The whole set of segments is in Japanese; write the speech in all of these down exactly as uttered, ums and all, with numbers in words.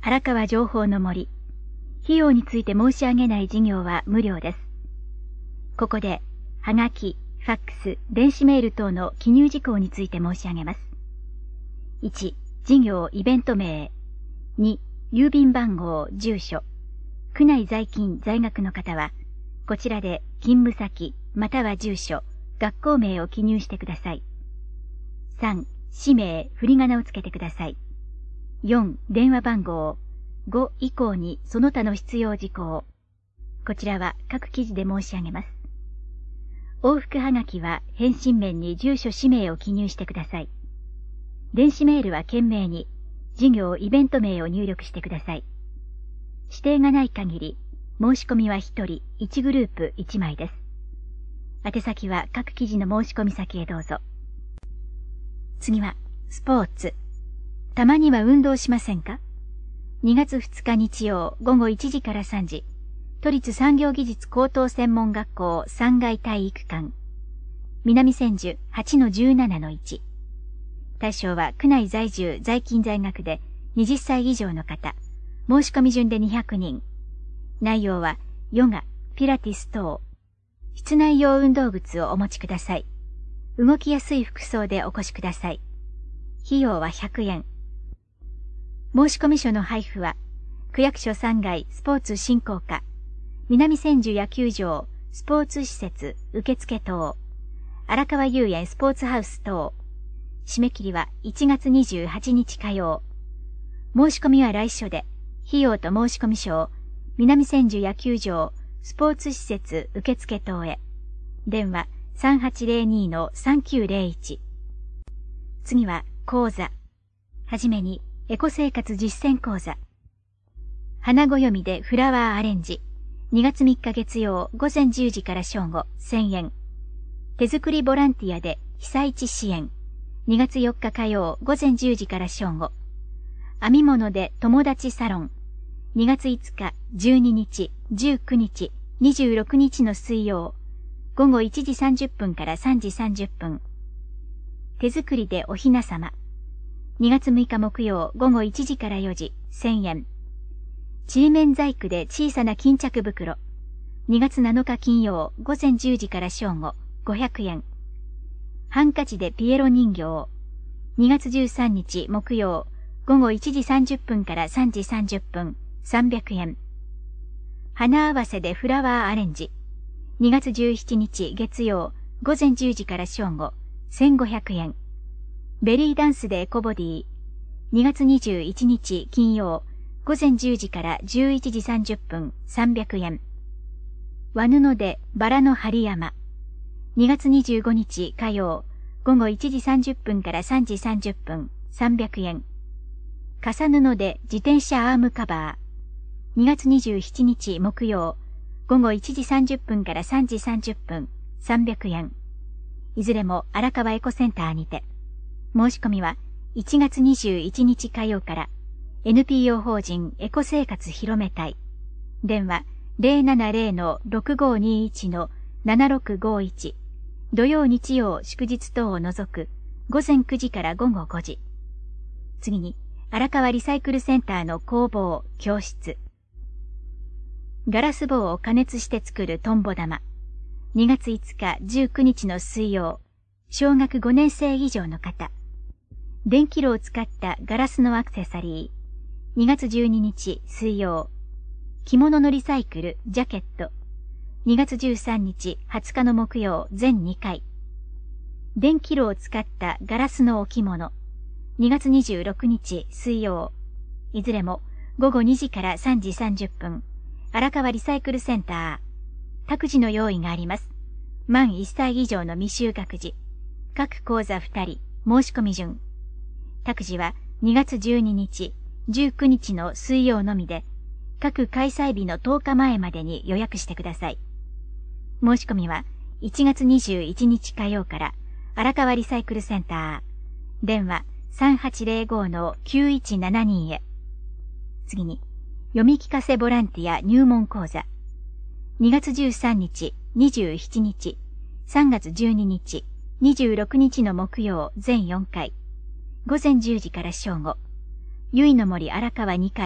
荒川情報の森。費用について申し上げない事業は無料です。ここで、はがき、ファックス、電子メール等の記入事項について申し上げます。いち、事業イベント名。に、郵便番号、住所。区内在勤在学の方は、こちらで勤務先、または住所、学校名を記入してください。さん、氏名、振り仮名をつけてください。よん、電話番号。ご以降にその他の必要事項。こちらは各記事で申し上げます。往復はがきは返信面に住所氏名を記入してください。電子メールは件名に事業イベント名を入力してください。指定がない限り申し込みはひとりいちグループいちまいです。宛先は各記事の申し込み先へどうぞ。次はスポーツ。たまには運動しませんか？にがつふつか日曜午後いちじからさんじ、都立産業技術高等専門学校さんがい体育館。南千住 はちのじゅうななのいち。対象は区内在住在勤在学ではたち以上の方。申し込み順でにひゃくにん。内容はヨガ、ピラティス等。室内用運動靴をお持ちください。動きやすい服装でお越しください。費用はひゃくえん。申込書の配布は、区役所さんがいスポーツ振興課、南千住野球場、スポーツ施設、受付等、荒川遊園スポーツハウス等。締め切りはいちがつにじゅうはちにち火曜。申し込みは来所で、費用と申込書を、南千住野球場、スポーツ施設、受付等へ。電話 さんはちゼロにのさんきゅうゼロいち。次は講座。はじめに、エコ生活実践講座。花ご読みでフラワーアレンジ。にがつみっか月曜午前じゅうじから正午せんえん。手作りボランティアで被災地支援。にがつよっか火曜午前じゅうじから正午。編み物で友達サロン。にがついつか、じゅうににち、じゅうくにち、にじゅうろくにちの水曜。午後いちじさんじゅっぷんからさんじさんじゅっぷん。手作りでおひなさま。にがつむいか木曜午後いちじからよじせんえん。ちりめん細工で小さな巾着袋。にがつなのか金曜午前じゅうじから正午ごひゃくえん。ハンカチでピエロ人形。にがつじゅうさんにち木曜午後いちじさんじゅっぷんからさんじさんじゅっぷんさんびゃくえん。花合わせでフラワーアレンジ。にがつじゅうしちにち月曜午前じゅうじから正午せんごひゃくえん。ベリーダンスでエコボディ。にがつにじゅういちにち金曜午前じゅうじからじゅういちじさんじゅっぷんさんびゃくえん。和布でバラの針山。にがつにじゅうごにち火曜午後いちじさんじゅっぷんからさんじさんじゅっぷんさんびゃくえん。傘布で自転車アームカバー。にがつにじゅうしちにち木曜午後いちじさんじゅっぷんからさんじさんじゅっぷんさんびゃくえん。いずれも荒川エコセンターにて。申し込みはいちがつにじゅういちにち火曜から エヌピーオー 法人エコ生活広め隊。電話 ゼロななゼロのろくごにいちのななろくごいち。土曜日曜祝日等を除く午前くじから午後ごじ。次に荒川リサイクルセンターの工房教室。ガラス棒を加熱して作るトンボ玉。にがついつかじゅうくにちの水曜。小学ごねんせい以上の方。電気炉を使ったガラスのアクセサリー。にがつじゅうににち水曜。着物のリサイクルジャケット。にがつじゅうさんにちはつかの木曜全にかい。電気炉を使ったガラスの置物。にがつにじゅうろくにち水曜。いずれもごごにじからさんじさんじゅっぷん。荒川リサイクルセンター。託児の用意があります。満いっさい以上の未就学児。各講座ふたり。申し込み順。託児はにがつじゅうににち、じゅうくにちの水曜のみで、各開催日のとおかまえまでに予約してください。申し込みはいちがつにじゅういちにち火曜から荒川リサイクルセンター。電話 さんはちゼロごのきゅういちななに へ。次に、読み聞かせボランティア入門講座。にがつじゅうさんにち、にじゅうしちにち、さんがつじゅうににち、にじゅうろくにちの木曜全よんかい。午前じゅうじから正午。ゆいの森荒川にかい、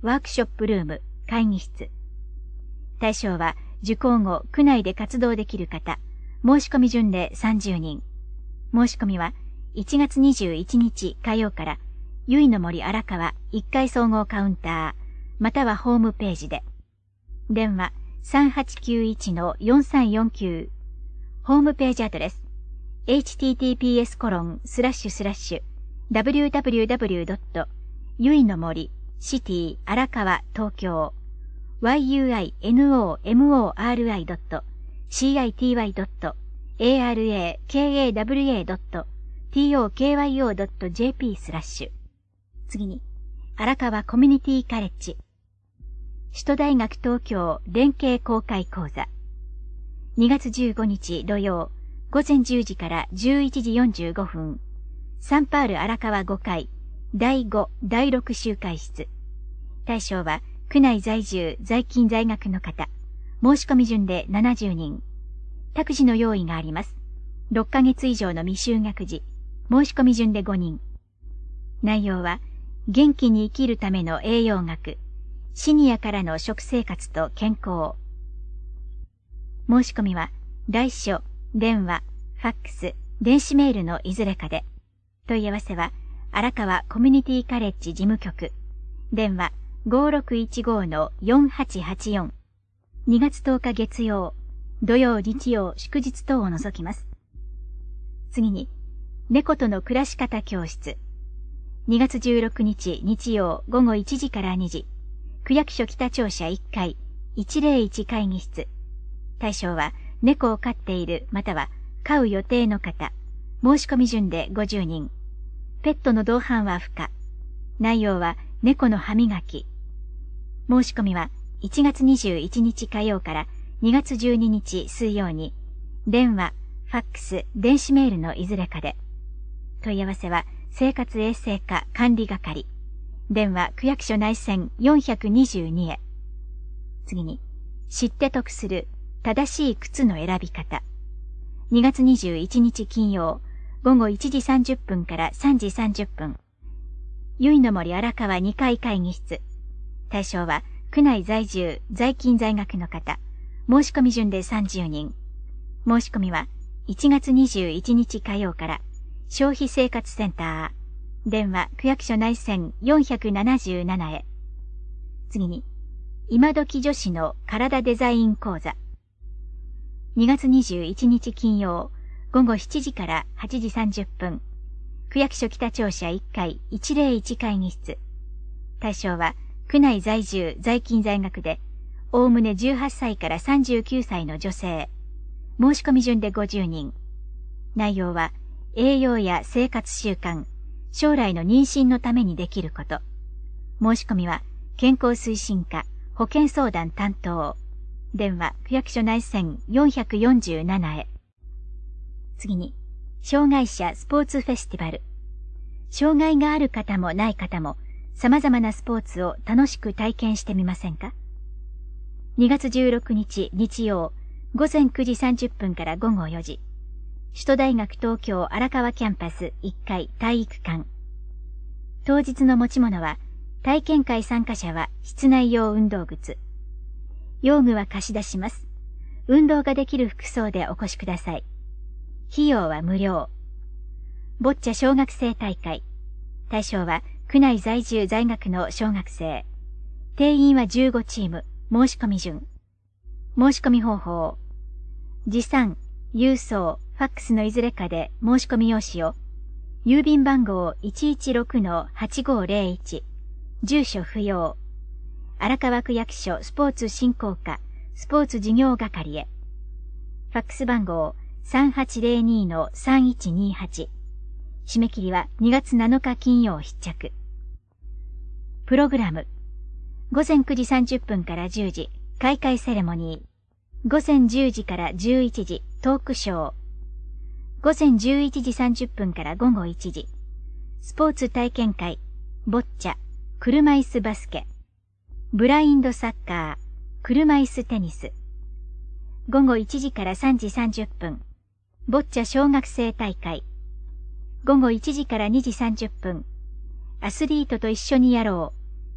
ワークショップルーム、会議室。対象は、受講後、区内で活動できる方、申し込み順でさんじゅうにん。申し込みはいちがつにじゅういちにち火曜から、ゆいの森荒川いっかい総合カウンター、またはホームページで。電話 さんはちきゅういちのよんさんよんきゅう。ホームページアドレス エイチティーティーピーエスコロンスラッシュスラッシュダブリューダブリューダブリュードットゆいの森シティ荒川東京 ワイユーアイエヌオーエムオーアールアイドットシーアイティーワイドットエーアールエーケーエーダブリューエードットティーオーケーワイオードットジェーピースラッシュ。次に、荒川コミュニティカレッジ。首都大学東京連携公開講座。にがつじゅうごにち土曜、午前じゅうじからじゅういちじよんじゅうごふん。サンパール荒川ごかい、だいご、だいろく集会室。対象は、区内在住、在勤在学の方。申し込み順でななじゅうにん。託児の用意があります。ろっかげつ以上の未就学児。申し込み順でごにん。内容は、元気に生きるための栄養学、シニアからの食生活と健康。申し込みは、来書、電話、ファックス、電子メールのいずれかで。問い合わせは、荒川コミュニティカレッジ事務局。電話 ごろくいちごのよんはちはちよん。にがつとおか月曜、土曜日曜祝日等を除きます。次に、猫との暮らし方教室。にがつじゅうろくにち日曜午後いちじからにじ。区役所北庁舎いっかいいちぜろいち会議室。対象は猫を飼っているまたは飼う予定の方。申し込み順でごじゅうにん。ペットの同伴は不可。内容は猫の歯磨き。申し込みはいちがつにじゅういちにち火曜からにがつじゅうににち水曜に電話、ファックス、電子メールのいずれかで。問い合わせは生活衛生課管理係。電話区役所内線よんひゃくにじゅうにへ。次に、知って得する正しい靴の選び方。にがつにじゅういちにち金曜、午後いちじさんじゅっぷんからさんじさんじゅっぷん。ゆいの森荒川にかい会議室。対象は区内在住、在勤在学の方。申し込み順でさんじゅうにん。申し込みはいちがつにじゅういちにち火曜から消費生活センター。電話区役所内線よんひゃくななじゅうななへ。次に、今時女子の体デザイン講座。にがつにじゅういちにち金曜、午後しちじからはちじさんじゅっぷん。区役所北庁舎いっかいいちぜろいち会議室。対象は区内在住、在勤在学で、おおむねじゅうはっさいからさんじゅうきゅうさいの女性。申し込み順でごじゅうにん。内容は、栄養や生活習慣、将来の妊娠のためにできること。申し込みは、健康推進課、保健相談担当。電話、区役所内線よんひゃくよんじゅうななへ。次に、障害者スポーツフェスティバル。障害がある方もない方も、様々なスポーツを楽しく体験してみませんか？にがつじゅうろくにち日曜、ごぜんくじさんじゅっぷんからごごよじ。首都大学東京荒川キャンパスいっかい体育館。当日の持ち物は、体験会参加者は室内用運動靴。用具は貸し出します。運動ができる服装でお越しください。費用は無料。ボッチャ小学生大会。対象は区内在住在学の小学生。定員はじゅうごチーム。申し込み順。申し込み方法。持参、郵送、ファックスのいずれかで申し込み用紙を、郵便番号 いちいちろくのはちごぜろいち、住所不要、荒川区役所スポーツ振興課スポーツ事業係へ。ファックス番号 さんはちぜろにのさんいちにはち。締め切りはにがつなのか金曜必着。プログラム。ごぜんくじさんじゅっぷんからじゅうじ、開会セレモニー。ごぜんじゅうじからじゅういちじ、トークショー。ごぜんじゅういちじさんじゅっぷんからごごいちじ、スポーツ体験会、ボッチャ、車椅子バスケ、ブラインドサッカー、車椅子テニス。ごごいちじからさんじさんじゅっぷん、ボッチャ小学生大会。ごごいちじからにじさんじゅっぷん、アスリートと一緒にやろう、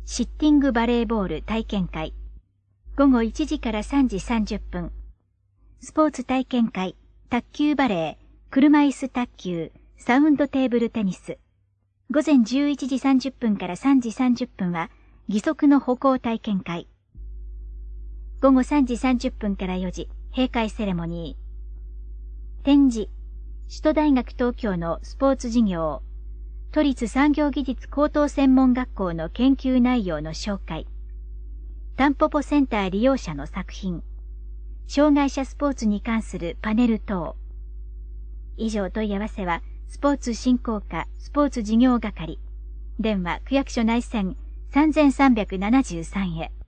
シッティングバレーボール体験会。ごごいちじからさんじさんじゅっぷん。スポーツ体験会、卓球バレー、車椅子卓球、サウンドテーブルテニス。ごぜんじゅういちじさんじゅっぷんからさんじさんじゅっぷんは義足の歩行体験会。ごごさんじさんじゅっぷんからよじ、閉会セレモニー。展示、首都大学東京のスポーツ事業、都立産業技術高等専門学校の研究内容の紹介。タンポポセンター利用者の作品。障害者スポーツに関するパネル等。以上問い合わせは、スポーツ振興課スポーツ事業係。電話区役所内線さんさんななさんへ。